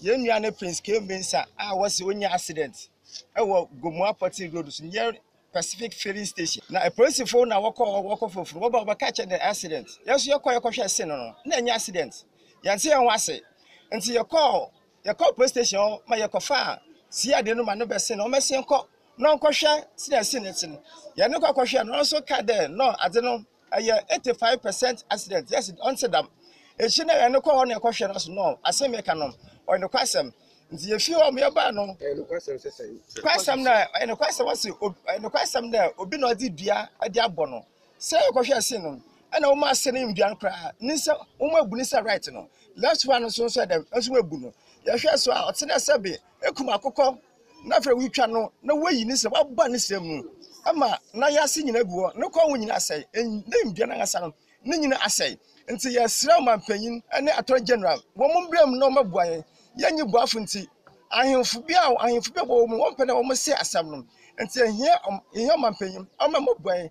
ye nua ne Prince Kembensa a wose onya accident e wo Gomua Poti Road so near Pacific Filling Station na a police phone na woko foforo wo ba catch the accident yeso yakọ hwe se no na nya accident yanse yan wase nti yakọ police station ma yakofa si ade no ma no bese no mese nko no nko hwe si ne tin ya ne ko hwe no so ka there no ade no 85% accident yes on sedam e chi na ya ne ko ho na hwe no so no asem e ka no o ne kwasem nti yefi o me ba no kwasem na ene kwasem wase ene kwasem na obi na odi dua ade abo no se yakohwe se no ana o ma se ne ndua kra nisa o ma bu nisa right no left one so dem so ebu no ya hwe so a otene sebe ekum akokọ na fra wi twa no na wayi nisa waba nisa mu ama na ya se nyina guo ne ko nyina asai ne ndua na asa no ne nyina asai nti ya sira manpanyin ene attorney general wo mo brem no mabuan yanyi buafu nti ahemfu bia bo mo won pene wo mo se asam no nti ehia manpanyin o ma mabuan